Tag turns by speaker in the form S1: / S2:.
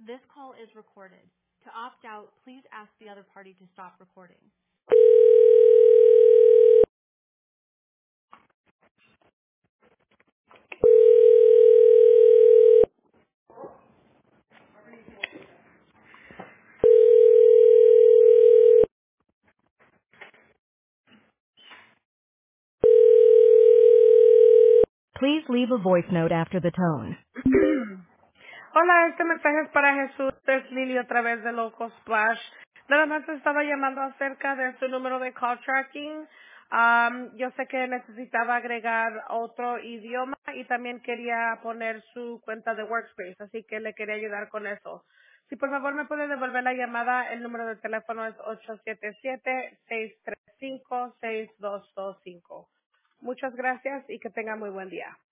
S1: This call is recorded. To opt out, please ask the other party to stop recording. Please leave a voice note after the tone.
S2: Hola, este mensaje es para Jesús, es Lili otra vez de Loco Splash. Nada más estaba llamando acerca de su número de call tracking. Yo sé que necesitaba agregar otro idioma y también quería poner su cuenta de Workspace, así que le quería ayudar con eso. Si por favor me puede devolver la llamada, el número de teléfono es 877-635-6225. Muchas gracias y que tenga muy buen día.